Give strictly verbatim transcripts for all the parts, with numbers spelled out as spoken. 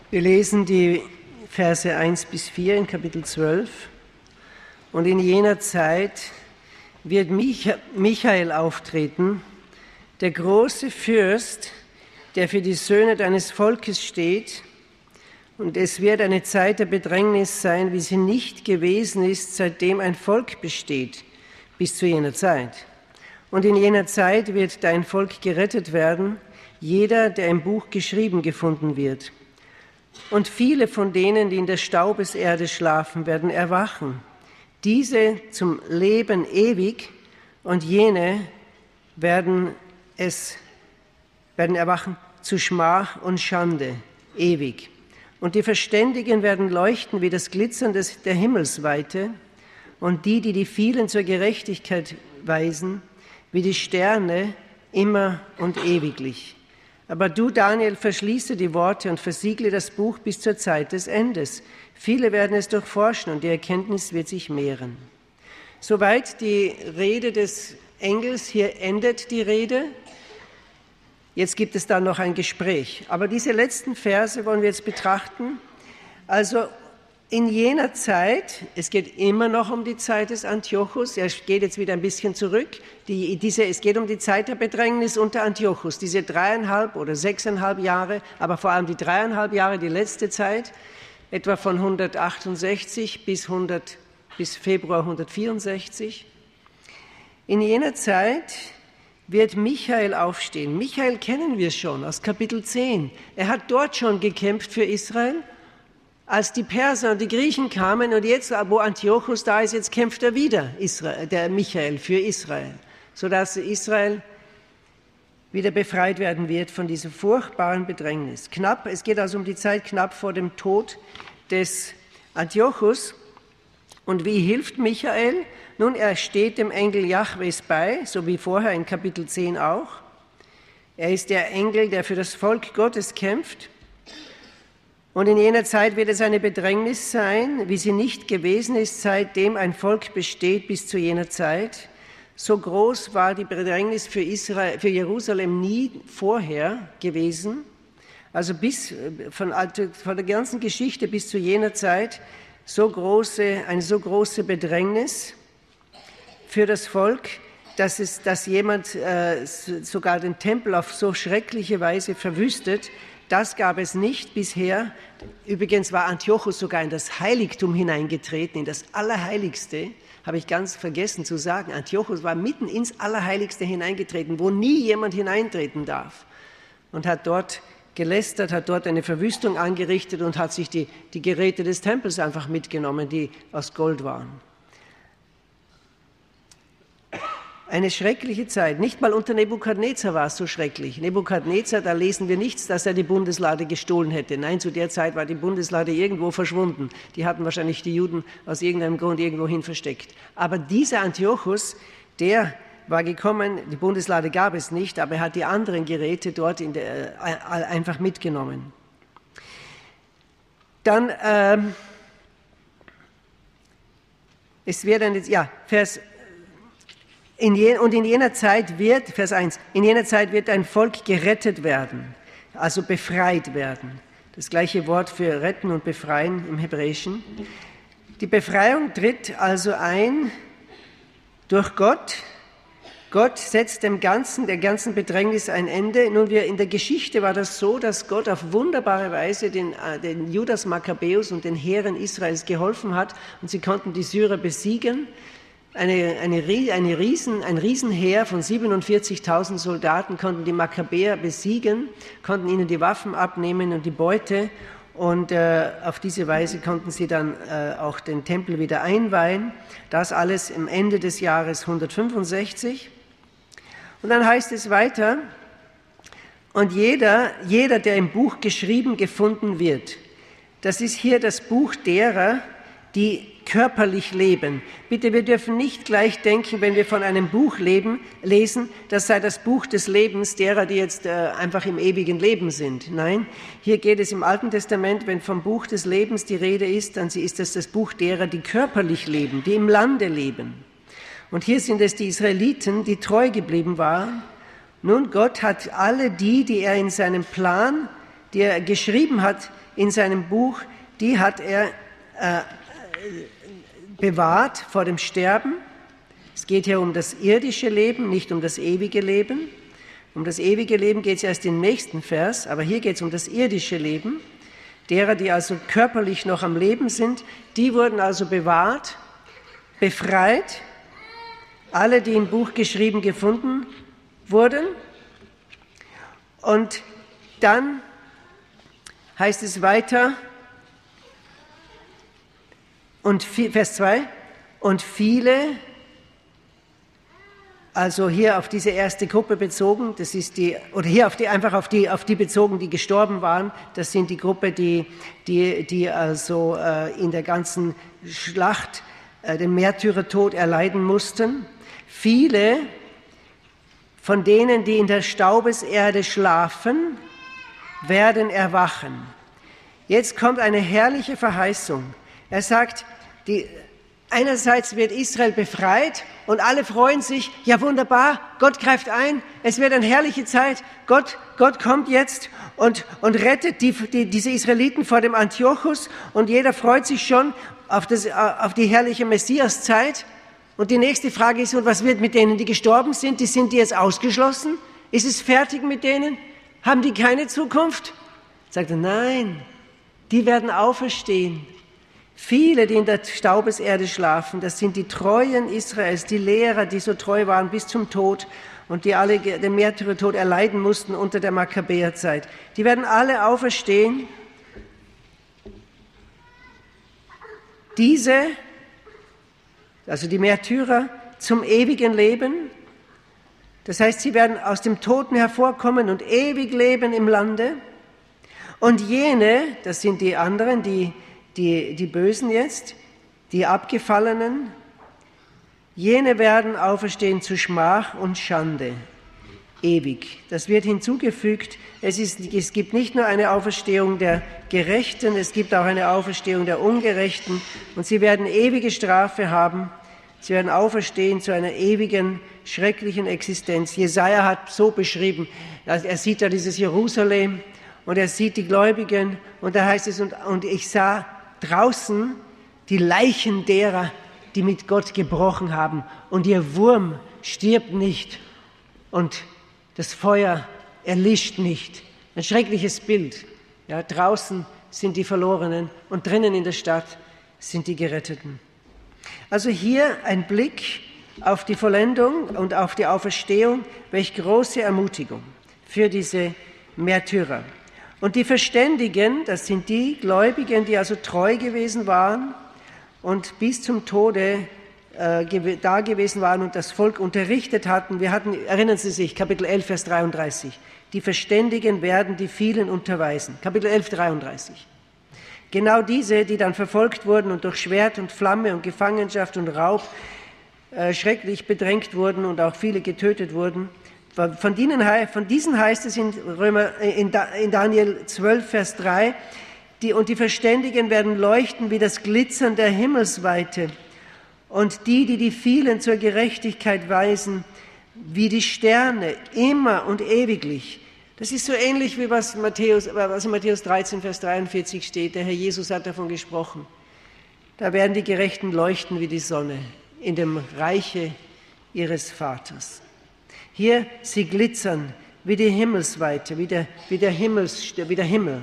Wir lesen die Verse eins bis vier in Kapitel zwölf. Und in jener Zeit wird Michael auftreten, der große Fürst, der für die Söhne deines Volkes steht. Und es wird eine Zeit der Bedrängnis sein, wie sie nicht gewesen ist, seitdem ein Volk besteht, bis zu jener Zeit. Und in jener Zeit wird dein Volk gerettet werden, jeder, der im Buch geschrieben gefunden wird. Und viele von denen, die in der Staubeserde schlafen, werden erwachen. Diese zum Leben ewig und jene werden es, werden erwachen zu Schmach und Schande ewig. Und die Verständigen werden leuchten wie das Glitzern des, der Himmelsweite und die, die die vielen zur Gerechtigkeit weisen, wie die Sterne immer und ewiglich. Aber du, Daniel, verschließe die Worte und versiegle das Buch bis zur Zeit des Endes. Viele werden es durchforschen und die Erkenntnis wird sich mehren. Soweit die Rede des Engels, hier endet die Rede. Jetzt gibt es dann noch ein Gespräch. Aber diese letzten Verse wollen wir jetzt betrachten. Also in jener Zeit, es geht immer noch um die Zeit des Antiochus, er geht jetzt wieder ein bisschen zurück, die, diese, es geht um die Zeit der Bedrängnis unter Antiochus, diese dreieinhalb oder sechseinhalb Jahre, aber vor allem die dreieinhalb Jahre, die letzte Zeit, etwa von hundertachtundsechzig bis, hundert, bis Februar hundertvierundsechzig. In jener Zeit wird Michael aufstehen. Michael kennen wir schon aus Kapitel zehn. Er hat dort schon gekämpft für Israel, als die Perser und die Griechen kamen, und jetzt, wo Antiochus da ist, jetzt kämpft er wieder, Israel, der Michael, für Israel, sodass Israel wieder befreit werden wird von dieser furchtbaren Bedrängnis. Knapp, es geht also um die Zeit knapp vor dem Tod des Antiochus. Und wie hilft Michael? Nun, er steht dem Engel Jahwes bei, so wie vorher in Kapitel zehn auch. Er ist der Engel, der für das Volk Gottes kämpft. Und in jener Zeit wird es eine Bedrängnis sein, wie sie nicht gewesen ist, seitdem ein Volk besteht bis zu jener Zeit. So groß war die Bedrängnis für Israel, für Jerusalem nie vorher gewesen. Also bis von, von der ganzen Geschichte bis zu jener Zeit so große, eine so große Bedrängnis für das Volk, dass, es, dass jemand äh, sogar den Tempel auf so schreckliche Weise verwüstet. Das gab es nicht bisher. Übrigens war Antiochus sogar in das Heiligtum hineingetreten, in das Allerheiligste. Habe ich ganz vergessen zu sagen. Antiochus war mitten ins Allerheiligste hineingetreten, wo nie jemand hineintreten darf. Und hat dort gelästert, hat dort eine Verwüstung angerichtet und hat sich die, die Geräte des Tempels einfach mitgenommen, die aus Gold waren. Eine schreckliche Zeit. Nicht mal unter Nebukadnezar war es so schrecklich. Nebukadnezar, da lesen wir nichts, dass er die Bundeslade gestohlen hätte. Nein, zu der Zeit war die Bundeslade irgendwo verschwunden. Die hatten wahrscheinlich die Juden aus irgendeinem Grund irgendwohin versteckt. Aber dieser Antiochus, der war gekommen, die Bundeslade gab es nicht, aber er hat die anderen Geräte dort in der, äh, einfach mitgenommen. Dann, ähm, es wird dann jetzt, ja, Vers In je, und in jener Zeit wird, Vers eins, in jener Zeit wird ein Volk gerettet werden, also befreit werden. Das gleiche Wort für retten und befreien im Hebräischen. Die Befreiung tritt also ein durch Gott. Gott setzt dem Ganzen, der ganzen Bedrängnis ein Ende. Nun, wir, in der Geschichte war das so, dass Gott auf wunderbare Weise den, den Judas Makkabäus und den Heeren Israels geholfen hat und sie konnten die Syrer besiegen. Eine, eine, eine Riesen, ein Riesenheer von siebenundvierzigtausend Soldaten konnten die Makkabäer besiegen, konnten ihnen die Waffen abnehmen und die Beute. Und äh, auf diese Weise konnten sie dann äh, auch den Tempel wieder einweihen. Das alles im Ende des Jahres hundertfünfundsechzig. Und dann heißt es weiter, und jeder, jeder, der im Buch geschrieben gefunden wird, das ist hier das Buch derer, die körperlich leben. Bitte, wir dürfen nicht gleich denken, wenn wir von einem Buch leben, lesen, das sei das Buch des Lebens derer, die jetzt äh, einfach im ewigen Leben sind. Nein, hier geht es im Alten Testament, wenn vom Buch des Lebens die Rede ist, dann ist das das Buch derer, die körperlich leben, die im Lande leben. Und hier sind es die Israeliten, die treu geblieben waren. Nun, Gott hat alle die, die er in seinem Plan die er geschrieben hat in seinem Buch, die hat er äh, bewahrt vor dem Sterben. Es geht hier um das irdische Leben, nicht um das ewige Leben. Um das ewige Leben geht es erst im nächsten Vers, aber hier geht es um das irdische Leben. Derer, die also körperlich noch am Leben sind, die wurden also bewahrt, befreit. Alle, die im Buch geschrieben gefunden wurden. Und dann heißt es weiter, und Vers zwei, und viele, also hier auf diese erste Gruppe bezogen, das ist die, oder hier auf die, einfach auf die, auf die bezogen, die gestorben waren, das sind die Gruppe, die, die, die also äh, in der ganzen Schlacht äh, den Märtyrertod erleiden mussten. Viele von denen, die in der Staubeserde schlafen, werden erwachen. Jetzt kommt eine herrliche Verheißung. Er sagt, die, einerseits wird Israel befreit und alle freuen sich, ja wunderbar, Gott greift ein, es wird eine herrliche Zeit, Gott, Gott kommt jetzt und, und rettet die, die, diese Israeliten vor dem Antiochus und jeder freut sich schon auf, das, auf die herrliche Messiaszeit. Und die nächste Frage ist, und was wird mit denen, die gestorben sind? Die sind die jetzt ausgeschlossen? Ist es fertig mit denen? Haben die keine Zukunft? Sagt er, nein, die werden auferstehen. Viele, die in der Staubeserde schlafen, das sind die Treuen Israels, die Lehrer, die so treu waren bis zum Tod und die alle den Märtyrertod erleiden mussten unter der Makkabäerzeit. Die werden alle auferstehen. Diese, also die Märtyrer, zum ewigen Leben. Das heißt, sie werden aus dem Toten hervorkommen und ewig leben im Lande. Und jene, das sind die anderen, die Die, die Bösen jetzt, die Abgefallenen, jene werden auferstehen zu Schmach und Schande, ewig. Das wird hinzugefügt, es, ist, es gibt nicht nur eine Auferstehung der Gerechten, es gibt auch eine Auferstehung der Ungerechten und sie werden ewige Strafe haben, sie werden auferstehen zu einer ewigen, schrecklichen Existenz. Jesaja hat so beschrieben, er sieht da dieses Jerusalem und er sieht die Gläubigen und da heißt es, und, und ich sah draußen die Leichen derer, die mit Gott gebrochen haben und ihr Wurm stirbt nicht und das Feuer erlischt nicht. Ein schreckliches Bild. Ja, draußen sind die Verlorenen und drinnen in der Stadt sind die Geretteten. Also hier ein Blick auf die Vollendung und auf die Auferstehung, welch große Ermutigung für diese Märtyrer. Und die Verständigen, das sind die Gläubigen, die also treu gewesen waren und bis zum Tode äh, da gewesen waren und das Volk unterrichtet hatten. Wir hatten, erinnern Sie sich, Kapitel elf, Vers dreiunddreißig. Die Verständigen werden die vielen unterweisen. Kapitel elf, dreiunddreißig. Genau diese, die dann verfolgt wurden und durch Schwert und Flamme und Gefangenschaft und Raub äh, schrecklich bedrängt wurden und auch viele getötet wurden. Von, denen, von diesen heißt es in, Römer, in Daniel zwölf, Vers drei, die, und die Verständigen werden leuchten wie das Glitzern der Himmelsweite und die, die die vielen zur Gerechtigkeit weisen, wie die Sterne, immer und ewiglich. Das ist so ähnlich wie was, Matthäus, was in Matthäus dreizehn, Vers dreiundvierzig steht. Der Herr Jesus hat davon gesprochen. Da werden die Gerechten leuchten wie die Sonne in dem Reiche ihres Vaters. Hier, sie glitzern wie die Himmelsweite, wie der, wie der, Himmels, wie der Himmel.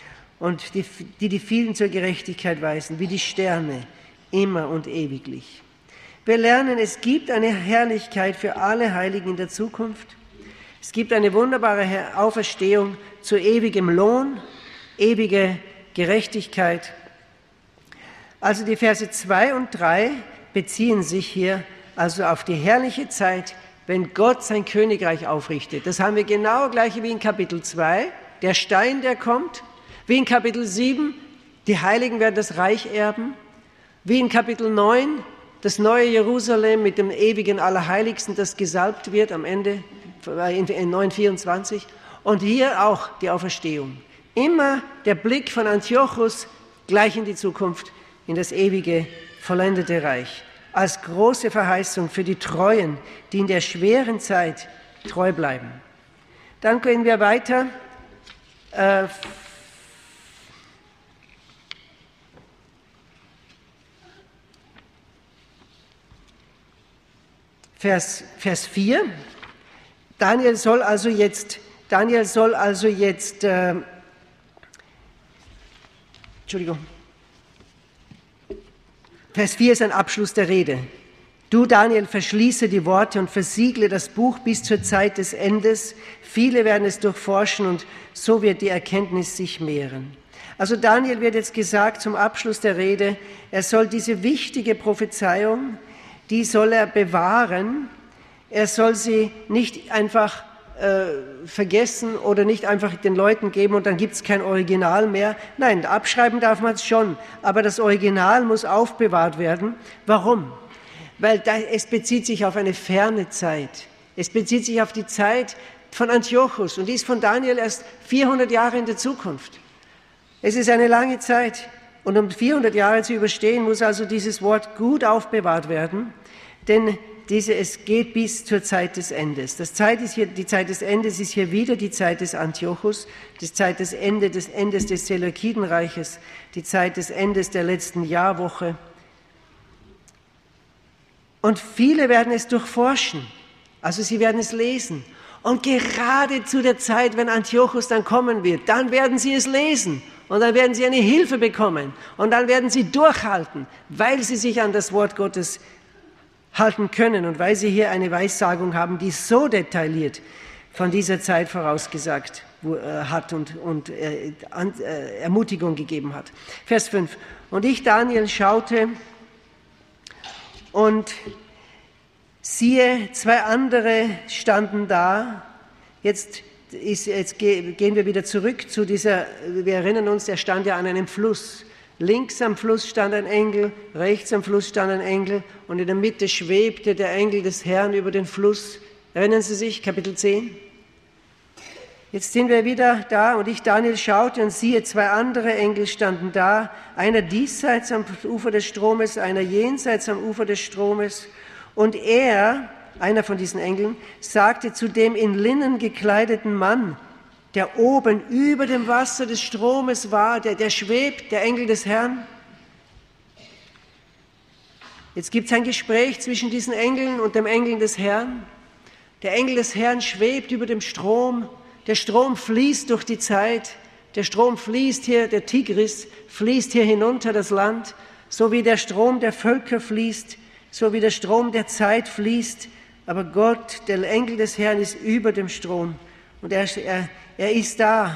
Und die, die die vielen zur Gerechtigkeit weisen, wie die Sterne, immer und ewiglich. Wir lernen, es gibt eine Herrlichkeit für alle Heiligen in der Zukunft. Es gibt eine wunderbare Auferstehung zu ewigem Lohn, ewige Gerechtigkeit. Also die Verse zwei und drei beziehen sich hier also auf die herrliche Zeit, wenn Gott sein Königreich aufrichtet. Das haben wir genau gleich wie in Kapitel zwei, der Stein, der kommt, wie in Kapitel sieben, die Heiligen werden das Reich erben, wie in Kapitel neun, das neue Jerusalem mit dem ewigen Allerheiligsten, das gesalbt wird am Ende in neun vierundzwanzig und hier auch die Auferstehung. Immer der Blick von Antiochus gleich in die Zukunft, in das ewige, vollendete Reich. Als große Verheißung für die Treuen, die in der schweren Zeit treu bleiben. Dann gehen wir weiter, äh, Vers, Vers vier. Daniel soll also jetzt, Daniel soll also jetzt, äh, Entschuldigung, Vers vier ist ein Abschluss der Rede. Du, Daniel, verschließe die Worte und versiegle das Buch bis zur Zeit des Endes. Viele werden es durchforschen und so wird die Erkenntnis sich mehren. Also Daniel wird jetzt gesagt zum Abschluss der Rede, er soll diese wichtige Prophezeiung, die soll er bewahren. Er soll sie nicht einfach äh, vergessen oder nicht einfach den Leuten geben und dann gibt es kein Original mehr. Nein, abschreiben darf man es schon, aber das Original muss aufbewahrt werden. Warum? Weil da, es bezieht sich auf eine ferne Zeit. Es bezieht sich auf die Zeit von Antiochus und die ist von Daniel erst vierhundert Jahre in der Zukunft. Es ist eine lange Zeit und um vierhundert Jahre zu überstehen, muss also dieses Wort gut aufbewahrt werden, denn diese, es geht bis zur Zeit des Endes. Das Zeit ist hier, die Zeit des Endes ist hier wieder die Zeit des Antiochus, die Zeit des, Ende, des Endes des Seleukidenreiches, die Zeit des Endes der letzten Jahrwoche. Und viele werden es durchforschen, also sie werden es lesen. Und gerade zu der Zeit, wenn Antiochus dann kommen wird, dann werden sie es lesen und dann werden sie eine Hilfe bekommen und dann werden sie durchhalten, weil sie sich an das Wort Gottes halten können und weil sie hier eine Weissagung haben, die so detailliert von dieser Zeit vorausgesagt hat und, und äh, an, äh, Ermutigung gegeben hat. Vers fünf. Und ich, Daniel, schaute und siehe, zwei andere standen da. Jetzt, ist, jetzt gehen wir wieder zurück zu dieser, wir erinnern uns, er stand ja an einem Fluss. Links am Fluss stand ein Engel, rechts am Fluss stand ein Engel und in der Mitte schwebte der Engel des Herrn über den Fluss. Erinnern Sie sich, Kapitel zehn? Jetzt sind wir wieder da und ich, Daniel, schaute und siehe, zwei andere Engel standen da, einer diesseits am Ufer des Stromes, einer jenseits am Ufer des Stromes. Und er, einer von diesen Engeln, sagte zu dem in Linnen gekleideten Mann, der oben über dem Wasser des Stromes war, der, der schwebt, der Engel des Herrn. Jetzt gibt es ein Gespräch zwischen diesen Engeln und dem Engel des Herrn. Der Engel des Herrn schwebt über dem Strom. Der Strom fließt durch die Zeit. Der Strom fließt hier, der Tigris fließt hier hinunter das Land, so wie der Strom der Völker fließt, so wie der Strom der Zeit fließt. Aber Gott, der Engel des Herrn, ist über dem Strom und er, er, er ist da.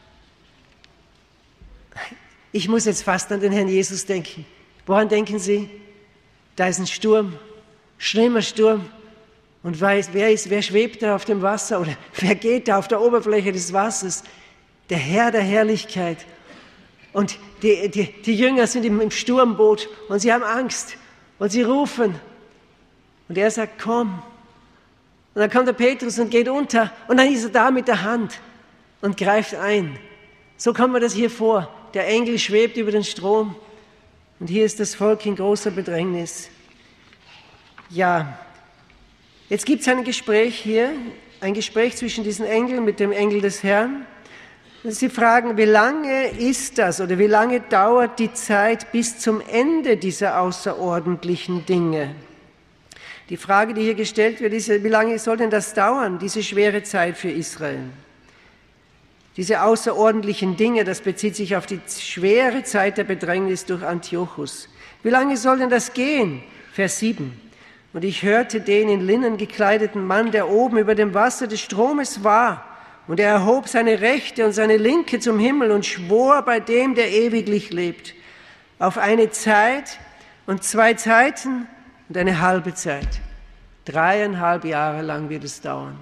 Ich muss jetzt fast an den Herrn Jesus denken. Woran denken Sie? Da ist ein Sturm, schlimmer Sturm. Und weiß, wer, ist, wer schwebt da auf dem Wasser oder wer geht da auf der Oberfläche des Wassers? Der Herr der Herrlichkeit. Und die, die, die Jünger sind im, im Sturmboot und sie haben Angst und sie rufen. Und er sagt, komm. Und dann kommt der Petrus und geht unter und dann ist er da mit der Hand und greift ein. So kommt mir das hier vor. Der Engel schwebt über den Strom und hier ist das Volk in großer Bedrängnis. Ja, jetzt gibt es ein Gespräch hier, ein Gespräch zwischen diesen Engeln mit dem Engel des Herrn. Sie fragen, wie lange ist das oder wie lange dauert die Zeit bis zum Ende dieser außerordentlichen Dinge? Die Frage, die hier gestellt wird, ist, wie lange soll denn das dauern, diese schwere Zeit für Israel? Diese außerordentlichen Dinge, das bezieht sich auf die schwere Zeit der Bedrängnis durch Antiochus. Wie lange soll denn das gehen? Vers sieben. Und ich hörte den in Linnen gekleideten Mann, der oben über dem Wasser des Stromes war. Und er erhob seine rechte und seine linke zum Himmel und schwor bei dem, der ewiglich lebt, auf eine Zeit und zwei Zeiten und eine halbe Zeit. Dreieinhalb Jahre lang wird es dauern.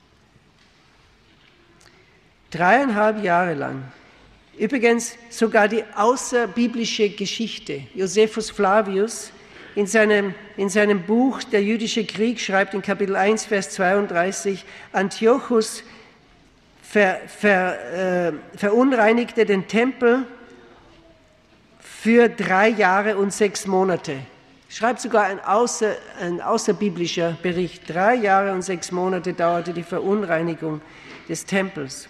Dreieinhalb Jahre lang. Übrigens sogar die außerbiblische Geschichte. Josephus Flavius in seinem, in seinem Buch Der jüdische Krieg schreibt in Kapitel eins, Vers zweiunddreißig, Antiochus ver, ver, äh, verunreinigte den Tempel für drei Jahre und sechs Monate. Schreibt sogar ein, außer, ein außerbiblischer Bericht. Drei Jahre und sechs Monate dauerte die Verunreinigung des Tempels.